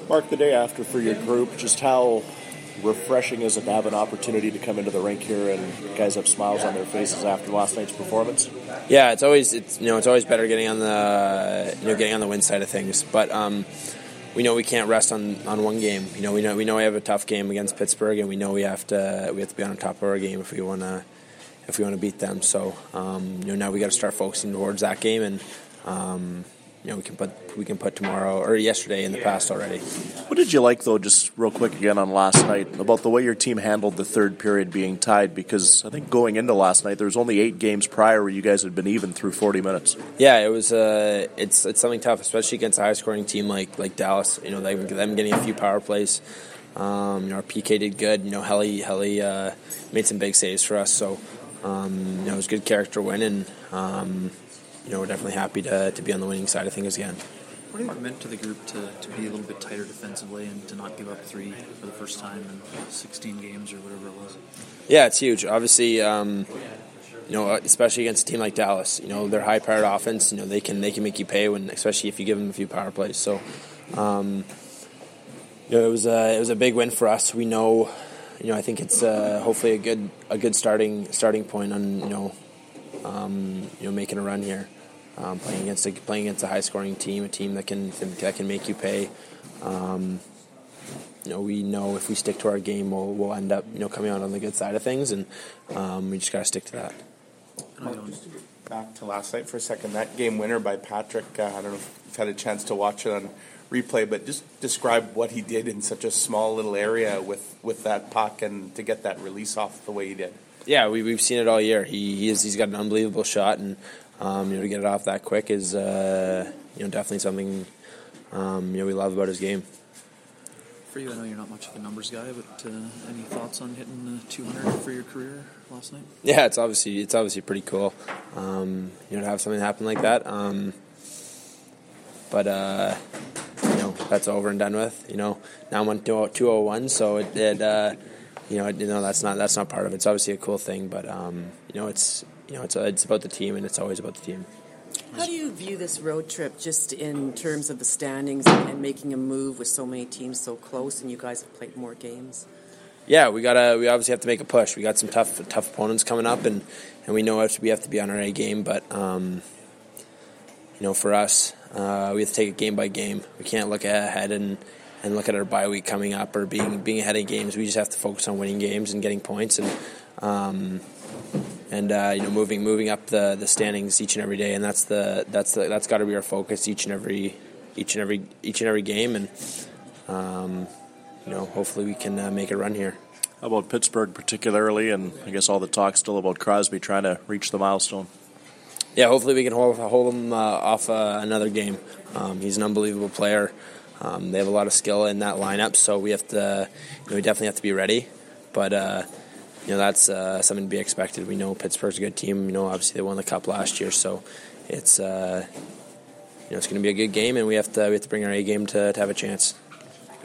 Mark, the day after for your group, just how refreshing is it to have an opportunity to come into the rink here and guys have smiles on their faces after last night's performance? Yeah, it's always better getting on the win side of things, but we know we can't rest on one game. We know we have a tough game against Pittsburgh, and we know we have to be on top of our game if we want to beat them. So now we got to start focusing towards that game, and we can put tomorrow or yesterday in the past already. What did you like, though, just real quick again on last night, about the way your team handled the third period being tied? Because I think going into last night, there was only 8 games prior where you guys had been even through 40 minutes. Yeah, it was. It's something tough, especially against a high-scoring team like Dallas. Them getting a few power plays. Our PK did good. Helly made some big saves for us. So it was a good character win, and we're definitely happy to be on the winning side of things again. What do you meant to the group to be a little bit tighter defensively and to not give up 3 for the first time in 16 games or whatever it was? Yeah, it's huge. Obviously, especially against a team like Dallas, they're high-powered offense. They can make you pay especially if you give them a few power plays. So, it was a big win for us. We know, I think it's hopefully a good starting point on making a run here. Playing against a high-scoring team, a team that can make you pay. We know if we stick to our game, we'll end up coming out on the good side of things, and we just got to stick to that. Back to last night for a second, that game winner by Patrick. I don't know if you've had a chance to watch it on replay, but just describe what he did in such a small little area with that puck and to get that release off the way he did. Yeah, we've seen it all year. He's got an unbelievable shot, and to get it off that quick is definitely something we love about his game. For you, I know you're not much of a numbers guy, but any thoughts on hitting 200 for your career last night? Yeah, it's obviously pretty cool. To have something happen like that. But that's over and done with. Now I'm on 201, so that's not part of it. It's obviously a cool thing, but it's about the team, and it's always about the team. How do you view this road trip, just in terms of the standings and making a move with so many teams so close, and you guys have played more games? Yeah, we obviously have to make a push. We got some tough opponents coming up, and we know we have to be on our A game. But for us, we have to take it game by game. We can't look ahead and look at our bye week coming up or being ahead in games. We just have to focus on winning games and getting points and moving up the standings each and every day. And that's got to be our focus each and every game. And hopefully we can make a run here. How about Pittsburgh particularly, and I guess all the talk still about Crosby trying to reach the milestone? Yeah, hopefully we can hold him off another game. He's an unbelievable player. They have a lot of skill in that lineup, so we have to. We definitely have to be ready. But that's something to be expected. We know Pittsburgh's a good team. Obviously they won the Cup last year, so it's it's going to be a good game, and we have to bring our A game to have a chance.